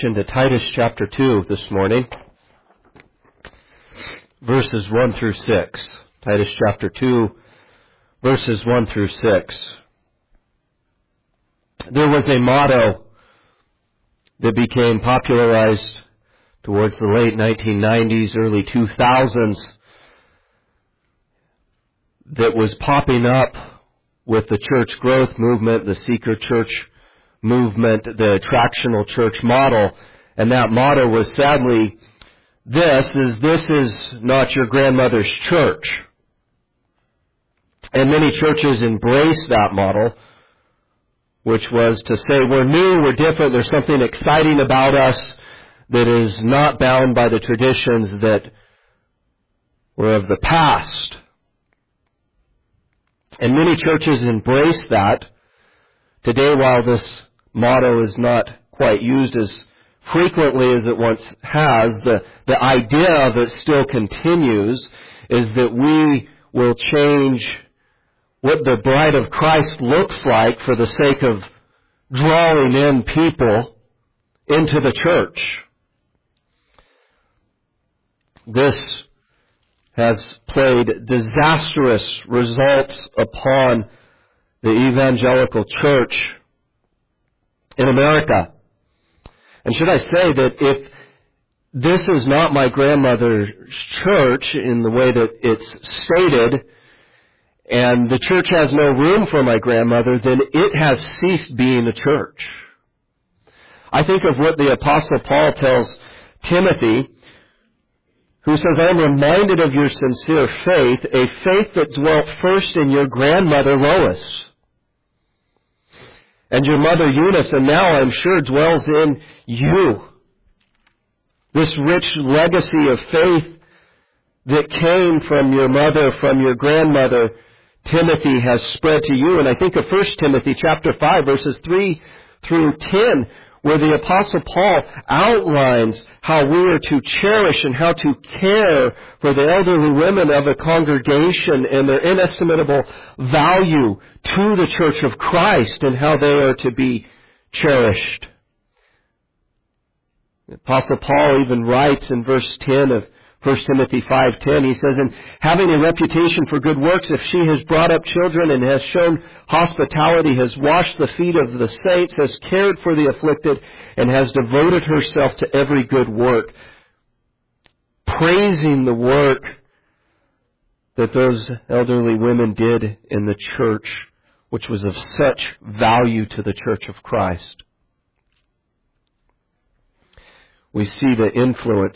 Into Titus chapter 2 this morning, verses 1 through 6. Titus chapter 2, verses 1 through 6. There was a motto that became popularized towards the late 1990s, early 2000s, that was popping up with the church growth movement, the seeker church movement, the attractional church model, and that motto was sadly, this is not your grandmother's church. And many churches embraced that model, which was to say, we're new, we're different, there's something exciting about us that is not bound by the traditions that were of the past. And many churches embrace that. Today, while this motto is not quite used as frequently as it once has, the idea of it still continues, is that we will change what the bride of Christ looks like for the sake of drawing in people into the church. This has played disastrous results upon the evangelical church in America. And should I say that if this is not my grandmother's church in the way that it's stated, and the church has no room for my grandmother, then it has ceased being a church. I think of what the Apostle Paul tells Timothy, who says, I am reminded of your sincere faith, a faith that dwelt first in your grandmother Lois, and your mother Eunice, and now I'm sure dwells in you. This rich legacy of faith that came from your mother, from your grandmother, Timothy, has spread to you. And I think of 1 Timothy chapter 5, verses 3 through 10, where the Apostle Paul outlines how we are to cherish and how to care for the elderly women of a congregation and their inestimable value to the church of Christ and how they are to be cherished. The Apostle Paul even writes in verse 10 of 1 Timothy 5:10, he says, and having a reputation for good works, if she has brought up children and has shown hospitality, has washed the feet of the saints, has cared for the afflicted, and has devoted herself to every good work, praising the work that those elderly women did in the church, which was of such value to the church of Christ. We see the influence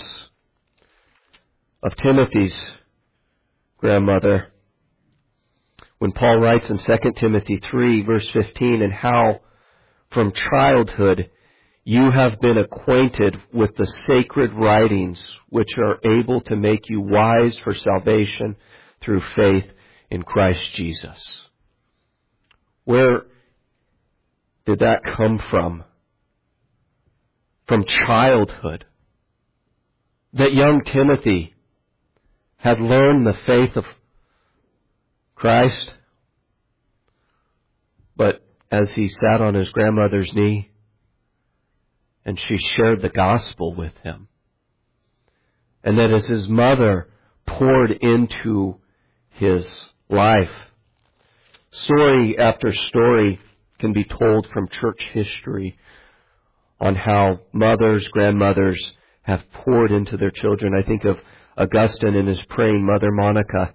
of Timothy's grandmother when Paul writes in 2 Timothy 3, verse 15, and how from childhood you have been acquainted with the sacred writings which are able to make you wise for salvation through faith in Christ Jesus. Where did that come from? From childhood. That young Timothy had learned the faith of Christ, but as he sat on his grandmother's knee and she shared the gospel with him, and that as his mother poured into his life, story after story can be told from church history on how mothers, grandmothers have poured into their children. I think of Augustine and his praying mother Monica,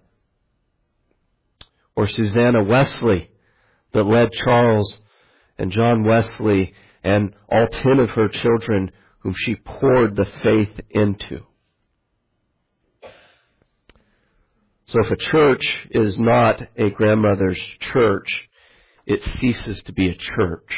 or Susanna Wesley that led Charles and John Wesley and all 10 of her children whom she poured the faith into. So if a church is not a grandmother's church, it ceases to be a church.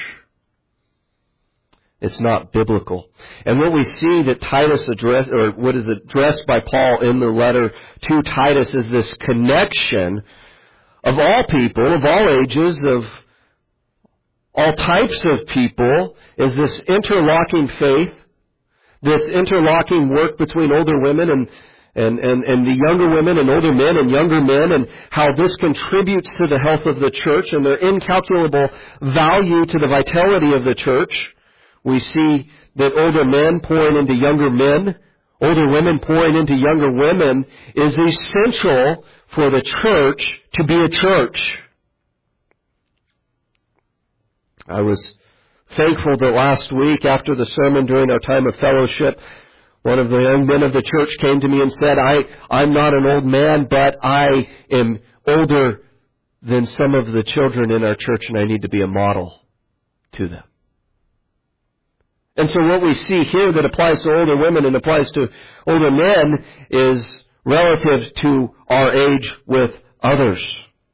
It's not biblical. And what we see that Titus addressed, or what is addressed by Paul in the letter to Titus, is this connection of all people, of all ages, of all types of people, is this interlocking faith, this interlocking work between older women and the younger women and older men and younger men, and how this contributes to the health of the church and their incalculable value to the vitality of the church. We see that older men pouring into younger men, older women pouring into younger women, is essential for the church to be a church. I was thankful that last week, after the sermon during our time of fellowship, one of the young men of the church came to me and said, I'm not an old man, but I am older than some of the children in our church, and I need to be a model to them. And so what we see here that applies to older women and applies to older men is relative to our age with others.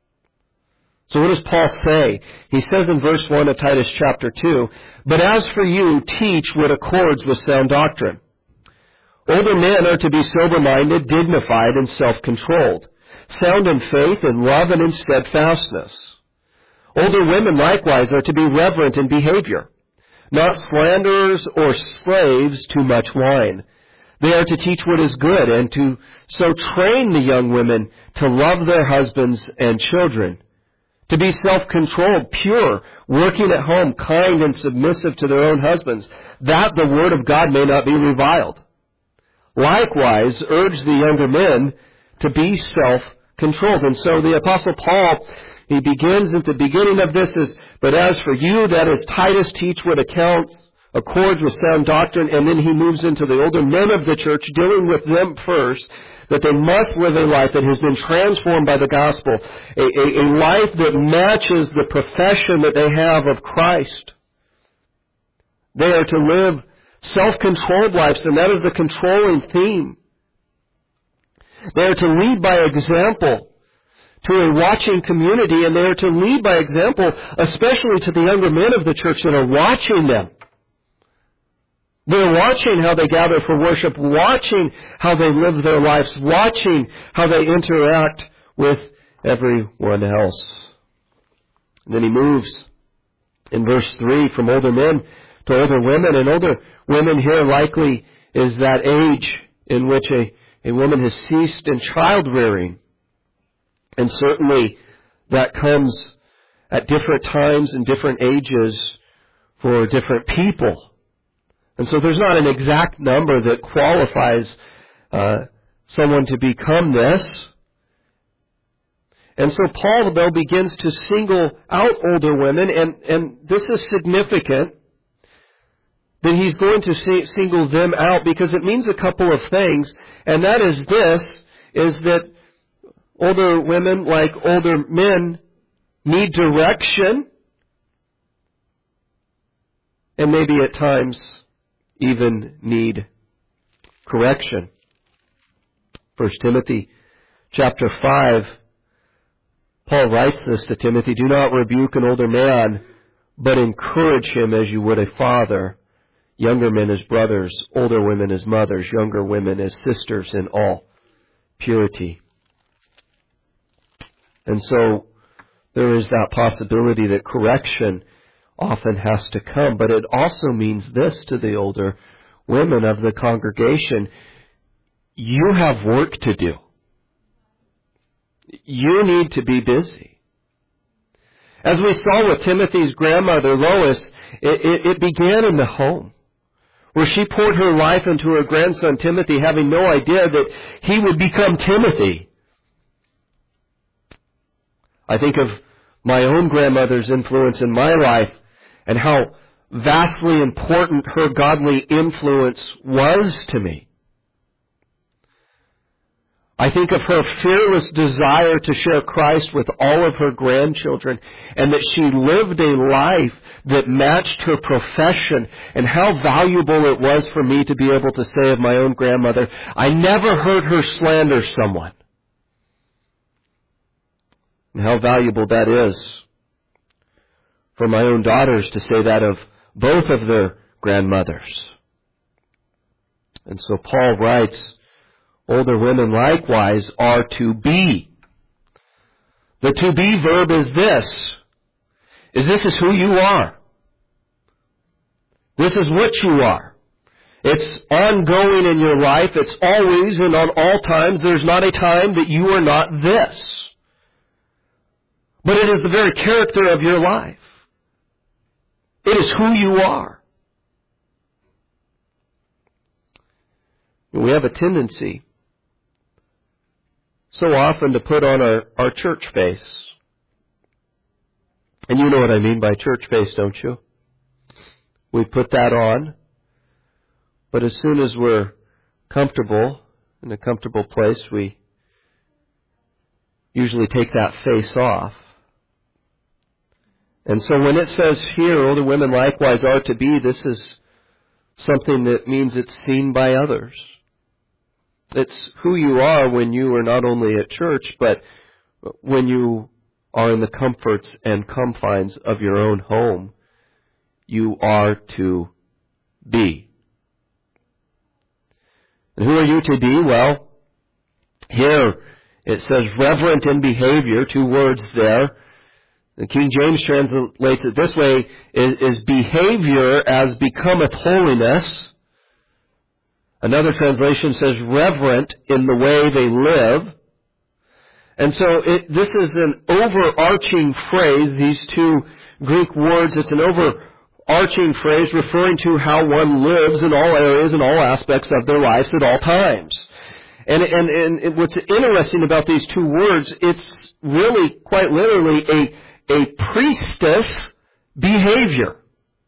So what does Paul say? He says in verse 1 of Titus chapter 2, "But as for you, teach what accords with sound doctrine. Older men are to be sober-minded, dignified, and self-controlled, sound in faith, in love, and in steadfastness. Older women likewise are to be reverent in behavior, not slanderers or slaves to much wine. They are to teach what is good, and to so train the young women to love their husbands and children, to be self-controlled, pure, working at home, kind and submissive to their own husbands, that the word of God may not be reviled. Likewise, urge the younger men to be self-controlled." And so the Apostle Paul, he begins at the beginning of this as, "But as for you," that is Titus, "teach what accords with sound doctrine," and then he moves into the older men of the church, dealing with them first, that they must live a life that has been transformed by the gospel, a life that matches the profession that they have of Christ. They are to live self-controlled lives, and that is the controlling theme. They are to lead by example to a watching community, and they are to lead by example, especially to the younger men of the church that are watching them. They're watching how they gather for worship, watching how they live their lives, watching how they interact with everyone else. And then he moves in verse 3 from older men to older women. And older women here likely is that age in which a woman has ceased in child rearing. And certainly that comes at different times and different ages for different people. And so there's not an exact number that qualifies someone to become this. And so Paul, though, begins to single out older women, and this is significant that he's going to single them out because it means a couple of things, and that is this, is that older women, like older men, need direction, and maybe at times even need correction. 1 Timothy chapter 5, Paul writes this to Timothy, "Do not rebuke an older man, but encourage him as you would a father. Younger men as brothers, older women as mothers, younger women as sisters in all purity." And so there is that possibility that correction often has to come. But it also means this to the older women of the congregation: you have work to do. You need to be busy. As we saw with Timothy's grandmother, Lois, it began in the home, where she poured her life into her grandson Timothy, having no idea that he would become Timothy. I think of my own grandmother's influence in my life and how vastly important her godly influence was to me. I think of her fearless desire to share Christ with all of her grandchildren, and that she lived a life that matched her profession, and how valuable it was for me to be able to say of my own grandmother, I never heard her slander someone. And how valuable that is for my own daughters to say that of both of their grandmothers. And so Paul writes, older women likewise are to be. The to be verb is this is who you are. This is what you are. It's ongoing in your life. It's always and on all times. There's not a time that you are not this. But it is the very character of your life. It is who you are. We have a tendency so often to put on our church face. And you know what I mean by church face, don't you? We put that on, but as soon as we're comfortable, in a comfortable place, we usually take that face off. And so when it says here, older women likewise are to be, this is something that means it's seen by others. It's who you are when you are not only at church, but when you are in the comforts and confines of your own home. You are to be. And who are you to be? Well, here it says reverent in behavior, 2 words there. The King James translates it this way, is behavior as becometh holiness. Another translation says reverent in the way they live. And so this is an overarching phrase, these 2 Greek words. It's an overarching phrase referring to how one lives in all areas and all aspects of their lives at all times. And what's interesting about these 2 words, it's really quite literally a priestess behavior.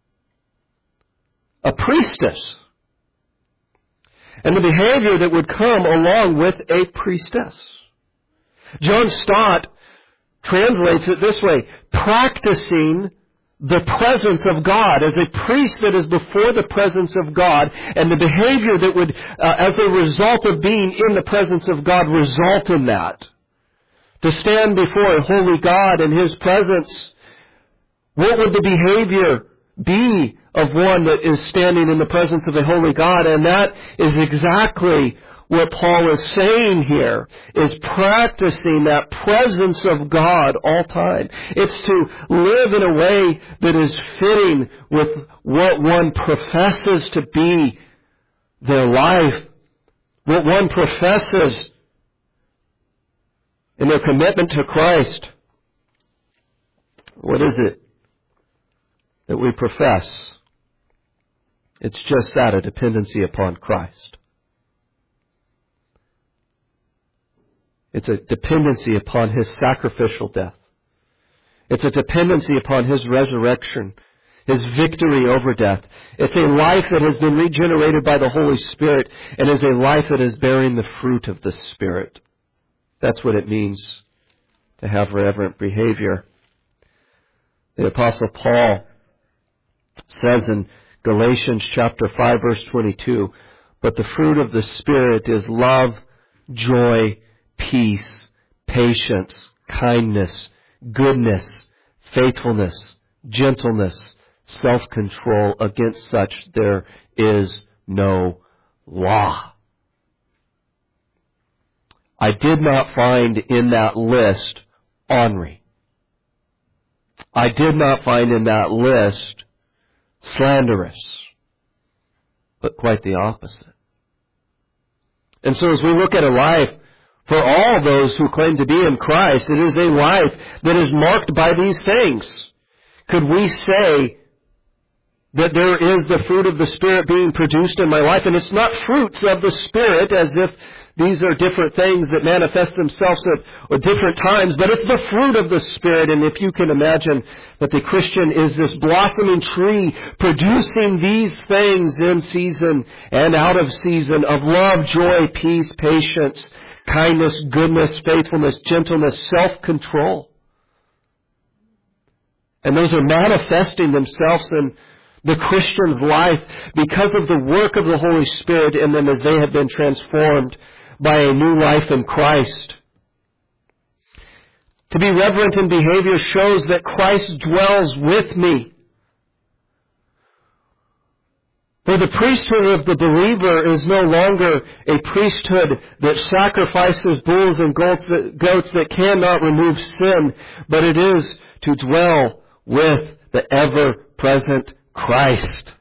A priestess. And the behavior that would come along with a priestess. John Stott translates it this way, practicing the presence of God as a priest that is before the presence of God, and the behavior that would, as a result of being in the presence of God, result in that. To stand before a holy God in His presence, what would the behavior be of one that is standing in the presence of a holy God? And that is exactly what Paul is saying here, is practicing that presence of God all time. It's to live in a way that is fitting with what one professes to be their life, what one professes in their commitment to Christ. What is it that we profess? It's just that, a dependency upon Christ. It's a dependency upon His sacrificial death. It's a dependency upon His resurrection, His victory over death. It's a life that has been regenerated by the Holy Spirit and is a life that is bearing the fruit of the Spirit. That's what it means to have reverent behavior. The Apostle Paul says in Galatians chapter 5 verse 22, but the fruit of the Spirit is love, joy, peace, patience, kindness, goodness, faithfulness, gentleness, self-control. Against such there is no law. I did not find in that list ornery. I did not find in that list slanderous, but quite the opposite. And so as we look at a life, for all those who claim to be in Christ, it is a life that is marked by these things. Could we say that there is the fruit of the Spirit being produced in my life? And it's not fruits of the Spirit as if these are different things that manifest themselves at different times, but it's the fruit of the Spirit. And if you can imagine that the Christian is this blossoming tree producing these things in season and out of season of love, joy, peace, patience, kindness, goodness, faithfulness, gentleness, self-control. And those are manifesting themselves in the Christian's life because of the work of the Holy Spirit in them as they have been transformed by a new life in Christ. To be reverent in behavior shows that Christ dwells with me. For the priesthood of the believer is no longer a priesthood that sacrifices bulls and goats that cannot remove sin, but it is to dwell with the ever-present Christ.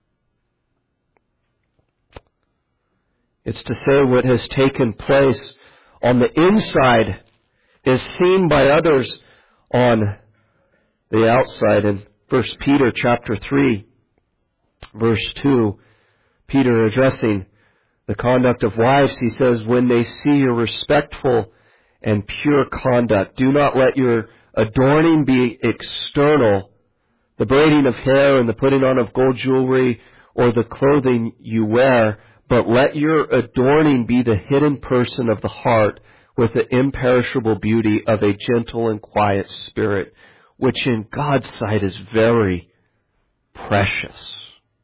It's to say what has taken place on the inside is seen by others on the outside. In 1 Peter chapter 3, verse 2, Peter addressing The conduct of wives, he says, when they see your respectful and pure conduct, do not let your adorning be external, the braiding of hair and the putting on of gold jewelry or the clothing you wear, but let your adorning be the hidden person of the heart with the imperishable beauty of a gentle and quiet spirit, which in God's sight is very precious.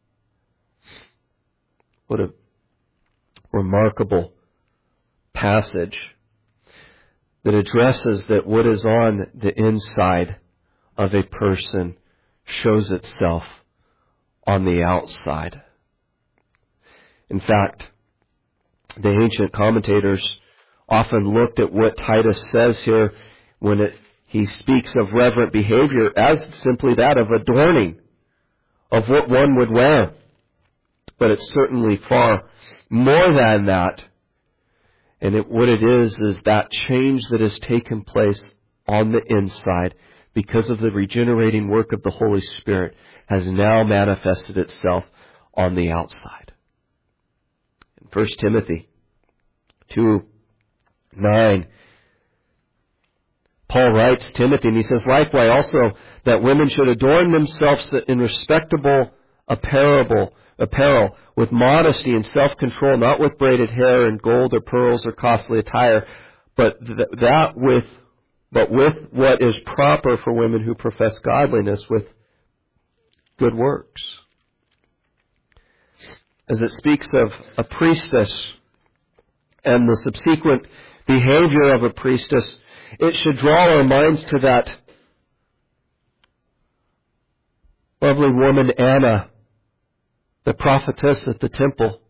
What a remarkable passage that addresses that what is on the inside of a person shows itself on the outside. In fact, the ancient commentators often looked at what Titus says here when he speaks of reverent behavior as simply that of adorning, of what one would wear. But it's certainly far more than that. And what it is that change that has taken place on the inside because of the regenerating work of the Holy Spirit has now manifested itself on the outside. In 1 Timothy 2:9, Paul writes Timothy, and he says, likewise also that women should adorn themselves in respectable apparel with modesty and self-control, not with braided hair and gold or pearls or costly attire, but with what is proper for women who profess godliness with good works. As it speaks of a priestess and the subsequent behavior of a priestess, it should draw our minds to that lovely woman Anna, the prophetess at the temple.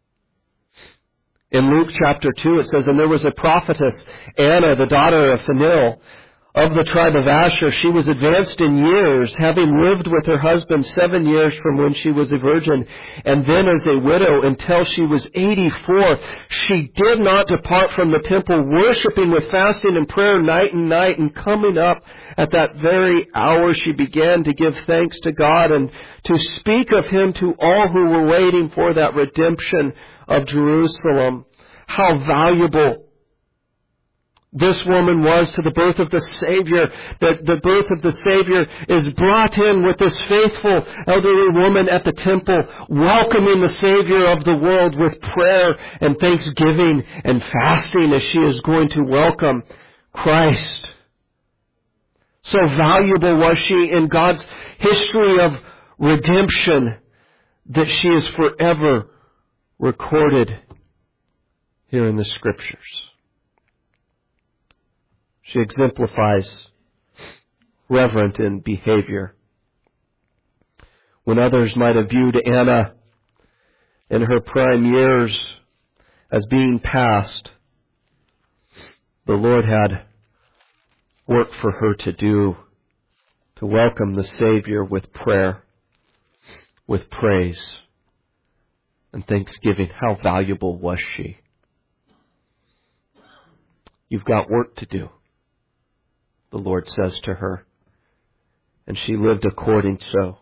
In Luke chapter 2 it says, and there was a prophetess, Anna, the daughter of Phanuel, of the tribe of Asher. She was advanced in years, having lived with her husband 7 years from when she was a virgin, and then as a widow until she was 84. She did not depart from the temple, worshiping with fasting and prayer night and night, and coming up at that very hour she began to give thanks to God and to speak of Him to all who were waiting for that redemption of Jerusalem. How valuable this woman was to the birth of the Savior, that the birth of the Savior is brought in with this faithful elderly woman at the temple, welcoming the Savior of the world with prayer and thanksgiving and fasting as she is going to welcome Christ. So valuable was she in God's history of redemption that she is forever recorded here in the Scriptures. She exemplifies reverent in behavior. When others might have viewed Anna in her prime years as being past, the Lord had work for her to do, to welcome the Savior with prayer, with praise, and thanksgiving. How valuable was she? You've got work to do, the Lord says to her. And she lived according so.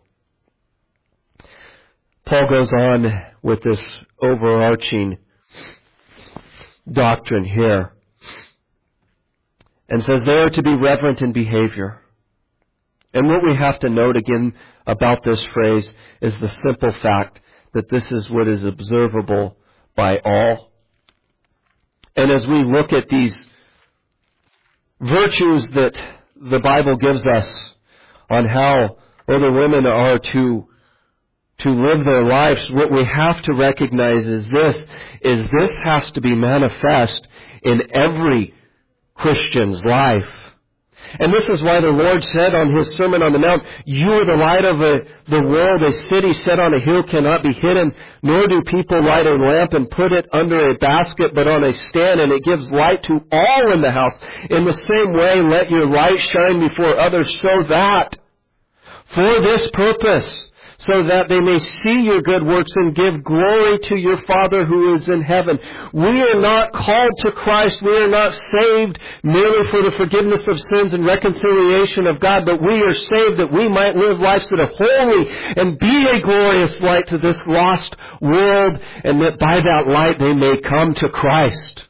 Paul goes on with this overarching doctrine here and says they are to be reverent in behavior. And what we have to note again about this phrase is the simple fact that this is what is observable by all. And as we look at these virtues that the Bible gives us on how other women are to live their lives, what we have to recognize is this has to be manifest in every Christian's life. And this is why the Lord said on His Sermon on the Mount, you are the light of the world. A city set on a hill cannot be hidden, nor do people light a lamp and put it under a basket, but on a stand, and it gives light to all in the house. In the same way, let your light shine before others, so that for this purpose so that they may see your good works and give glory to your Father who is in heaven. We are not called to Christ. We are not saved merely for the forgiveness of sins and reconciliation of God, but we are saved that we might live lives that are holy and be a glorious light to this lost world, and that by that light they may come to Christ.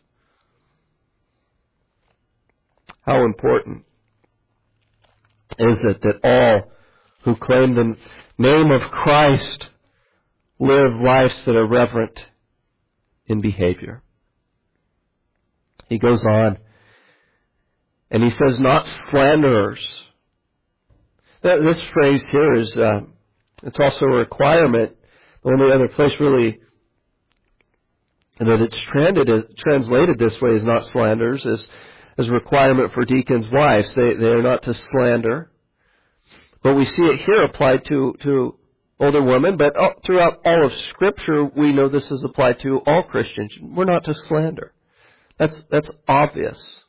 How important is it that all who claim the name of Christ live lives that are reverent in behavior? He goes on and he says, not slanderers. This phrase here is, it's also a requirement. The only other place really that it's translated this way is not slanderers, is a requirement for deacons' wives. They are not to slander. But we see it here applied to older women, but throughout all of Scripture, we know this is applied to all Christians. We're not to slander. That's obvious.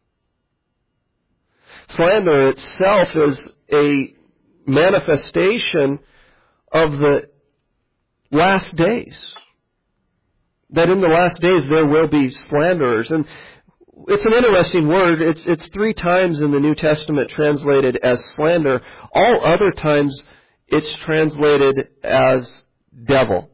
Slander itself is a manifestation of the last days. That in the last days there will be slanderers. And it's an interesting word. It's 3 times in the New Testament translated as slander. All other times it's translated as devil.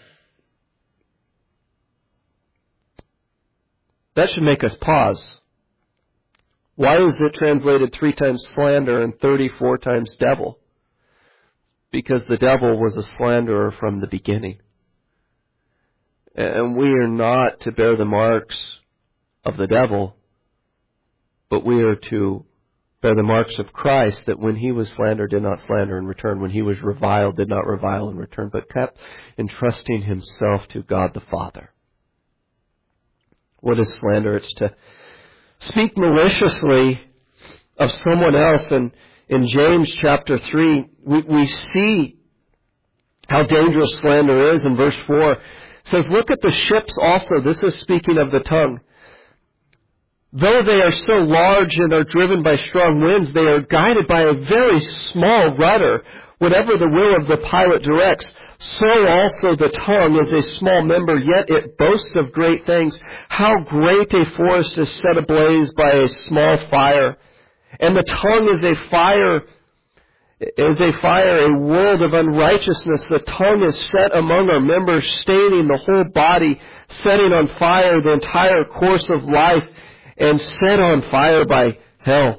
That should make us pause. Why is it translated 3 times slander and 34 times devil? Because the devil was a slanderer from the beginning. And we are not to bear the marks of the devil, but we are to bear the marks of Christ, that when he was slandered, did not slander in return. When he was reviled, did not revile in return, but kept entrusting himself to God the Father. What is slander? It's to speak maliciously of someone else. And in James chapter 3, we see how dangerous slander is. In verse 4, it says, look at the ships also. This is speaking of the tongue. Though they are so large and are driven by strong winds, they are guided by a very small rudder, whatever the will of the pilot directs. So also the tongue is a small member, yet it boasts of great things. How great a forest is set ablaze by a small fire. And the tongue is a fire, a world of unrighteousness. The tongue is set among our members, staining the whole body, setting on fire the entire course of life, and set on fire by hell.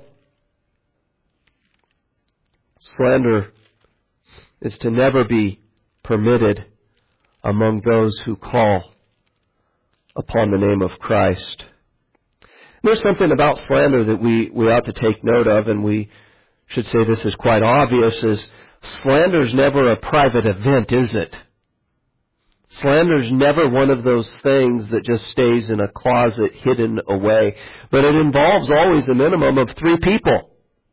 Slander is to never be permitted among those who call upon the name of Christ. There's something about slander that we ought to take note of, and we should say this is quite obvious, is slander is never a private event, is it? Slander is never one of those things that just stays in a closet hidden away. But it involves always a minimum of 3 people.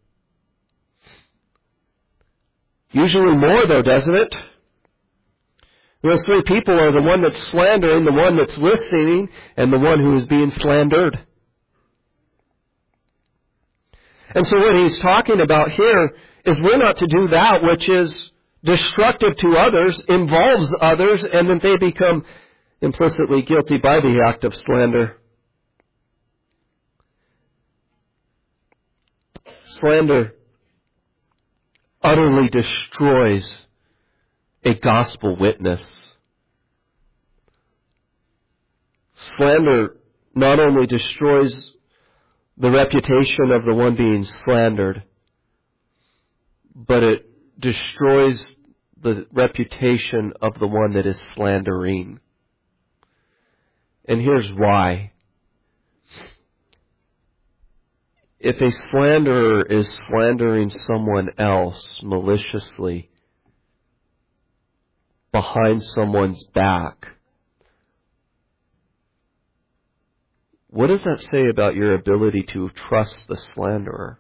Usually more though, doesn't it? Those 3 people are the one that's slandering, the one that's listening, and the one who is being slandered. And so what he's talking about here is we're not to do that which is destructive to others, involves others, and then they become implicitly guilty by the act of slander. Slander utterly destroys a gospel witness. Slander not only destroys the reputation of the one being slandered, but it destroys the reputation of the one that is slandering. And here's why. If a slanderer is slandering someone else maliciously behind someone's back, what does that say about your ability to trust the slanderer?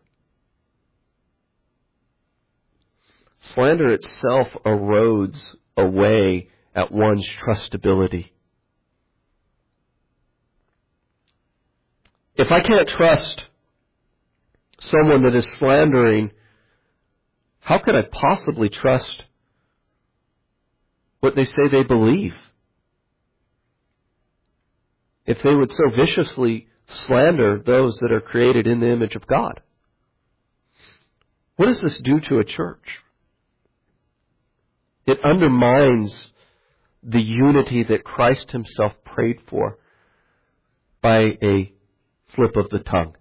Slander itself erodes away at one's trustability. If I can't trust someone that is slandering, how could I possibly trust what they say they believe. If they would so viciously slander those that are created in the image of God. What does this do to a church? It undermines the unity that Christ himself prayed for by a slip of the tongue,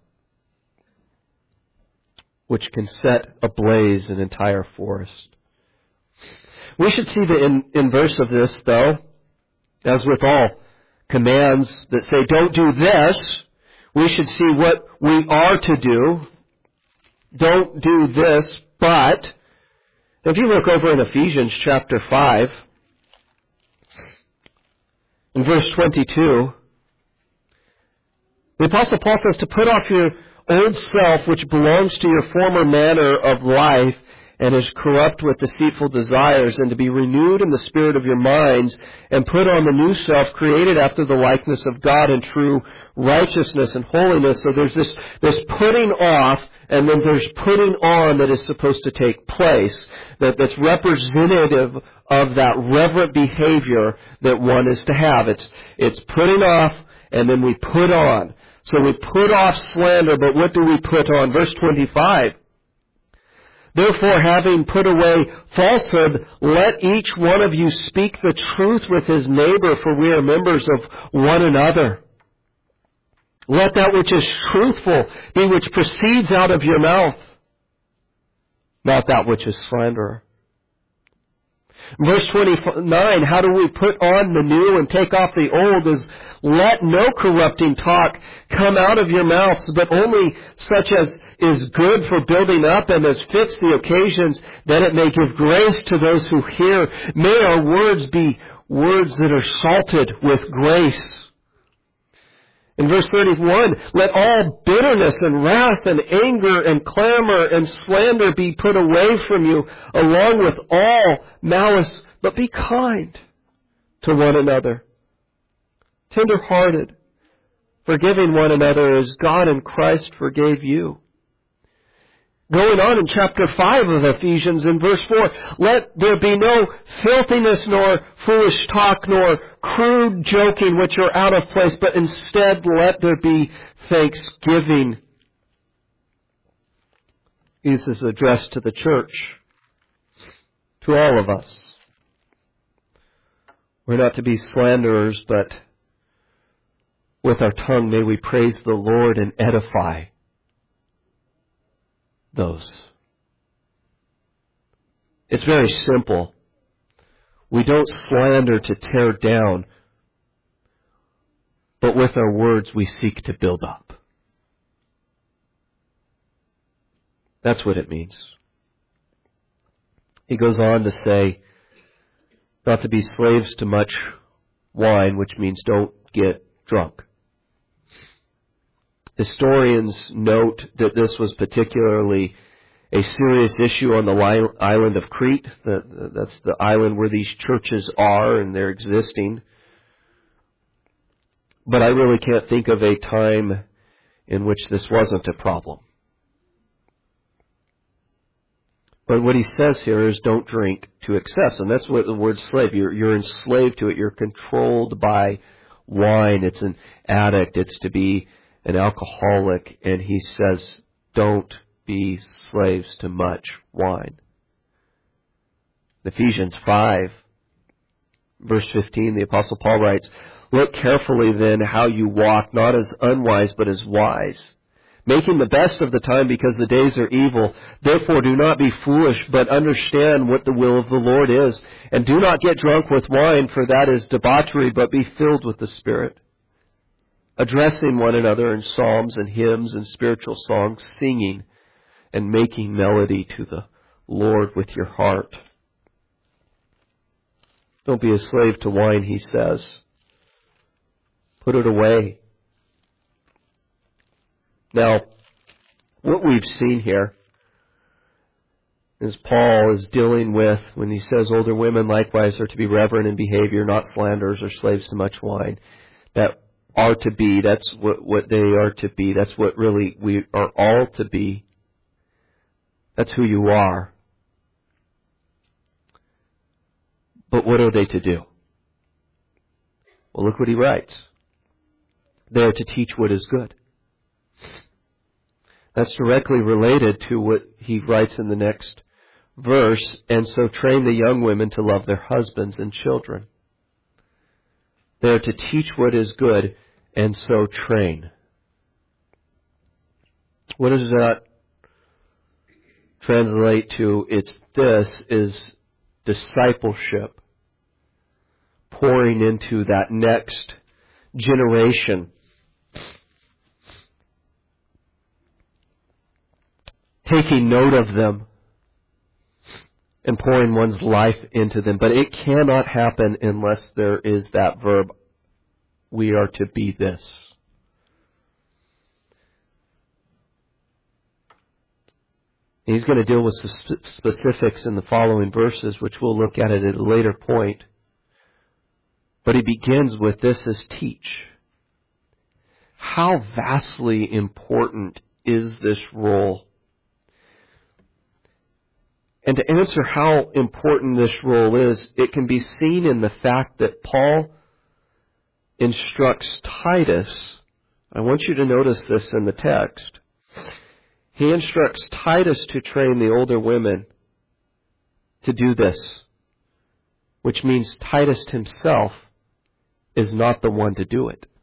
which can set ablaze an entire forest. We should see the inverse of this, though, as with all commands that say, don't do this. We should see what we are to do. Don't do this, but if you look over in Ephesians chapter 5, in verse 22, the Apostle Paul says to put off your old self, which belongs to your former manner of life and is corrupt with deceitful desires, and to be renewed in the spirit of your minds, and put on the new self, created after the likeness of God in true righteousness and holiness. So there's this putting off, and then there's putting on that is supposed to take place, that's representative of that reverent behavior that one is to have. It's putting off, and then we put on. So we put off slander, but what do we put on? Verse 25. Therefore, having put away falsehood, let each one of you speak the truth with his neighbor, for we are members of one another. Let that which is truthful be which proceeds out of your mouth, not that which is slander. Verse 29, how do we put on the new and take off the old? Is let no corrupting talk come out of your mouths, but only such as is good for building up and as fits the occasions, that it may give grace to those who hear. May our words be words that are salted with grace. In verse 31, let all bitterness and wrath and anger and clamor and slander be put away from you, along with all malice, but be kind to one another, tender-hearted, forgiving one another as God in Christ forgave you. Going on in chapter 5 of Ephesians in verse 4, let there be no filthiness nor foolish talk nor crude joking which are out of place, but instead let there be thanksgiving. This is addressed to the church, to all of us. We're not to be slanderers, but with our tongue may we praise the Lord and edify those. It's very simple. We don't slander to tear down, but with our words we seek to build up. That's what it means. He goes on to say, not to be slaves to much wine, which means don't get drunk. Historians note that this was particularly a serious issue on the island of Crete. That's the island where these churches are and they're existing. But I really can't think of a time in which this wasn't a problem. But what he says here is don't drink to excess. And that's what the word slave, you're enslaved to it. You're controlled by wine. It's an addict. It's to be an alcoholic. And he says, don't be slaves to much wine. Ephesians 5, verse 15, the Apostle Paul writes, look carefully then how you walk, not as unwise, but as wise, making the best of the time because the days are evil. Therefore do not be foolish, but understand what the will of the Lord is. And do not get drunk with wine, for that is debauchery, but be filled with the Spirit, addressing one another in psalms and hymns and spiritual songs, singing and making melody to the Lord with your heart. Don't be a slave to wine, he says. Put it away. Now, what we've seen here is Paul is dealing with, when he says older women likewise are to be reverent in behavior, not slanderers or slaves to much wine. That are to be, that's what they are to be. That's what really we are all to be. That's who you are. But what are they to do? Well, look what he writes. They are to teach what is good. That's directly related to what he writes in the next verse. And so train the young women to love their husbands and children. They are to teach what is good, and so train. What does that translate to? This is discipleship. Pouring into that next generation. Taking note of them and pouring one's life into them. But it cannot happen unless there is that verb, we are to be this. He's going to deal with specifics in the following verses, which we'll look at it at a later point. But he begins with this as teach. How vastly important is this role? And to answer how important this role is, it can be seen in the fact that Paul instructs Titus. I want you to notice this in the text. He instructs Titus to train the older women to do this, which means Titus himself is not the one to do it.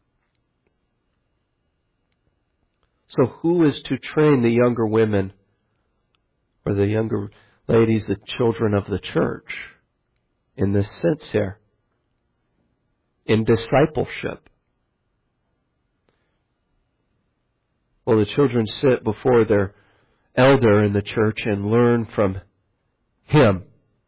So who is to train the younger women or the younger ladies, the children of the church, in this sense here? In discipleship. Well, the children sit before their elder in the church and learn from him.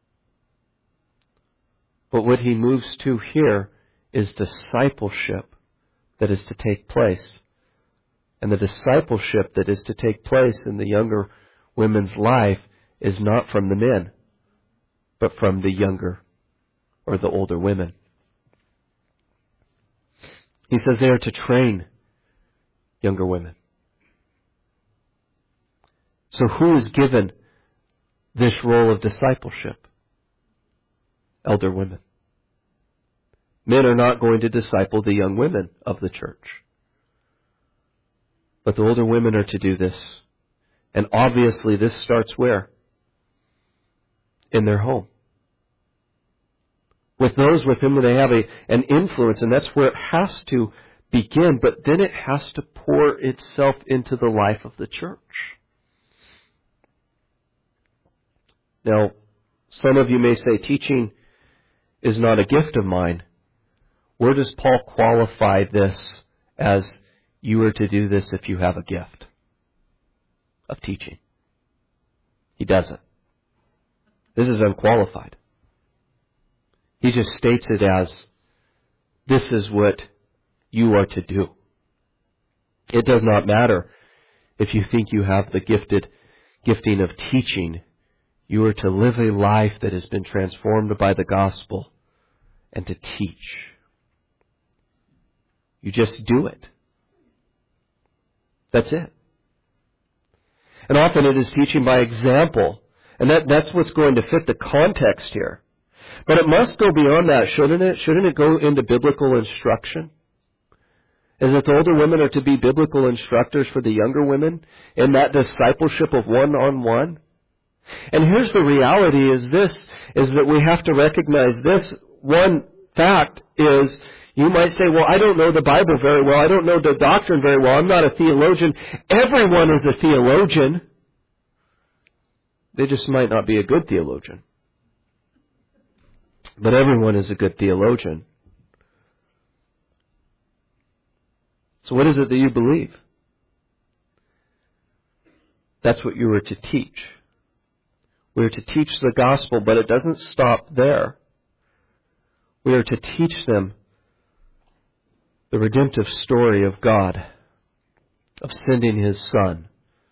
But what he moves to here is discipleship that is to take place. And the discipleship that is to take place in the younger women's life is not from the men, but from the younger or the older women. He says they are to train younger women. So who is given this role of discipleship? Elder women. Men are not going to disciple the young women of the church. But the older women are to do this. And obviously this starts where? In their home. With those with whom they have an influence, and that's where it has to begin, but then it has to pour itself into the life of the church. Now, some of you may say, teaching is not a gift of mine. Where does Paul qualify this as you are to do this if you have a gift of teaching? He doesn't. This is unqualified. He just states it as, this is what you are to do. It does not matter if you think you have the gifting of teaching. You are to live a life that has been transformed by the gospel and to teach. You just do it. That's it. And often it is teaching by example. And that's what's going to fit the context here. But it must go beyond that, shouldn't it? Shouldn't it go into biblical instruction? Is that the older women are to be biblical instructors for the younger women in that discipleship of one-on-one? And here's the reality is that we have to recognize this. One fact is, you might say, well, I don't know the Bible very well. I don't know the doctrine very well. I'm not a theologian. Everyone is a theologian. They just might not be a good theologian. But everyone is a good theologian. So what is it that you believe? That's what you are to teach. We are to teach the gospel, but it doesn't stop there. We are to teach them the redemptive story of God, of sending His Son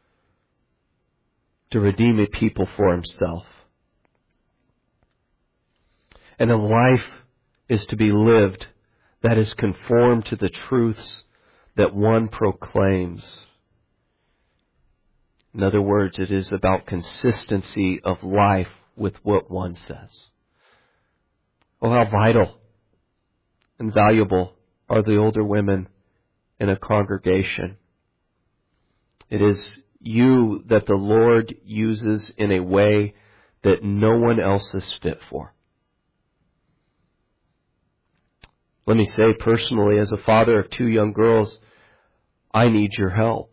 to redeem a people for Himself. And a life is to be lived that is conformed to the truths that one proclaims. In other words, it is about consistency of life with what one says. Oh, how vital and valuable are the older women in a congregation. It is you that the Lord uses in a way that no one else is fit for. Let me say personally, as a father of 2 young girls, I need your help.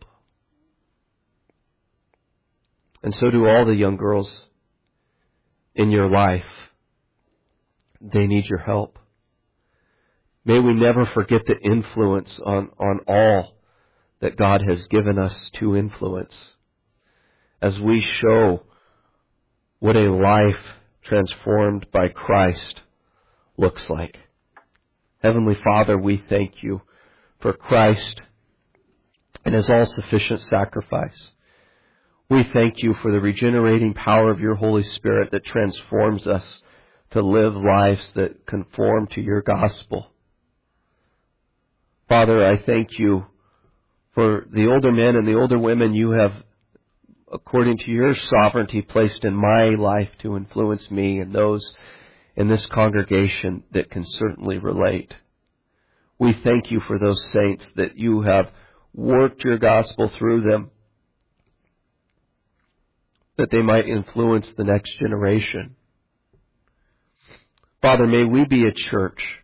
And so do all the young girls in your life. They need your help. May we never forget the influence on all that God has given us to influence as we show what a life transformed by Christ looks like. Heavenly Father, we thank you for Christ and His all-sufficient sacrifice. We thank you for the regenerating power of your Holy Spirit that transforms us to live lives that conform to your gospel. Father, I thank you for the older men and the older women you have, according to your sovereignty, placed in my life to influence me and those in this congregation that can certainly relate. We thank you for those saints that you have worked your gospel through them, that they might influence the next generation. Father, may we be a church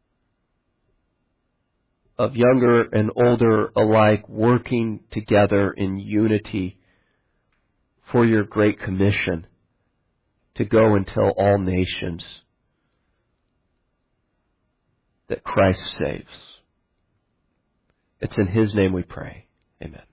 of younger and older alike working together in unity for your great commission to go and tell all nations that Christ saves. It's in His name we pray. Amen.